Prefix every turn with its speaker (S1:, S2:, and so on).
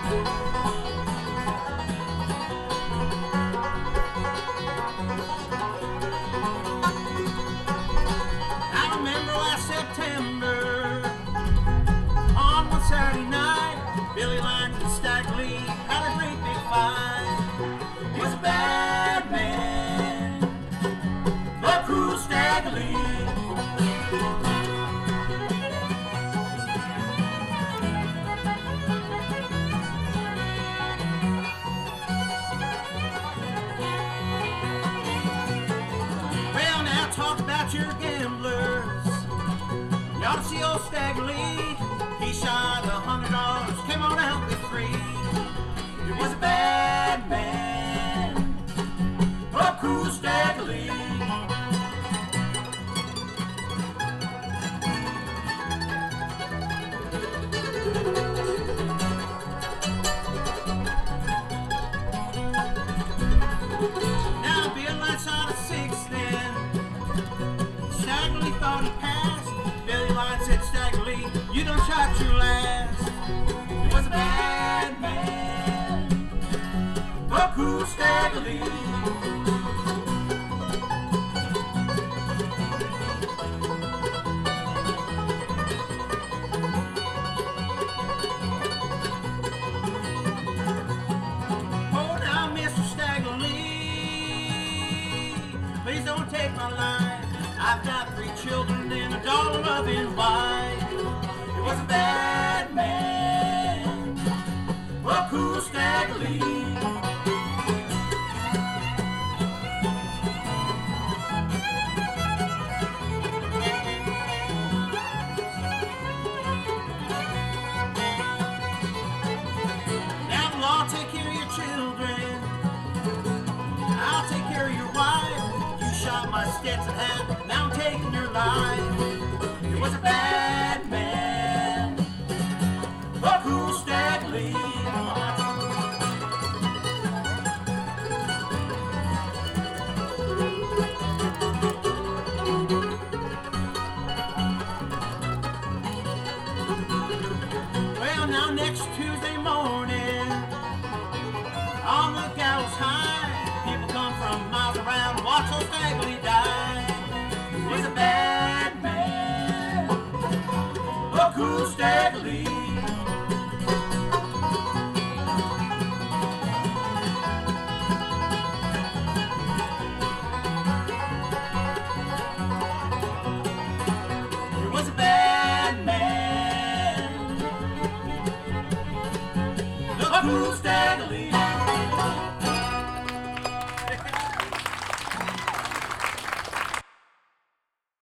S1: I remember last September on one Saturday night, Billy Lyons and Stagger Lee had a great big fight. He was a bad man, the cruel Stagger Lee. Well, now talk about your gamblers. You ought to see old Stagger Lee. He shot $100, came on out with free. He was a bad man, a cruel Stagger Lee. Now Bill Lyons shot a 6 then. Stagger Lee thought he passed. Billy Lyons said, Stagger Lee, you done shot your last. He was a bad man, a cruel Stagger Lee. Oh, now, Mr. Stagger Lee, please don't take my life. I've got 3 children and a daughter loving wife. He was a bad man, a cruel Stagger Lee. Now the law take care of your children, I'll take care of your wife. You shot my Stetson hat, now I'm taking your life. He was a bad man, a cruel Stagger Lee. Well, now next Tuesday morning, on the gallows high, people come from miles around to watch old Stagger Lee die. He was a bad man, a cruel Stagger Lee. He was a bad man, a cruel Stagger Lee.